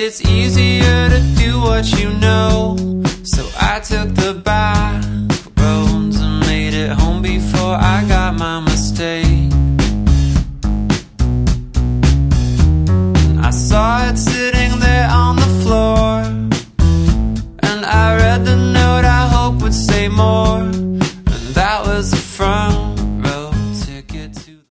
it's easier to do what you know. So I took the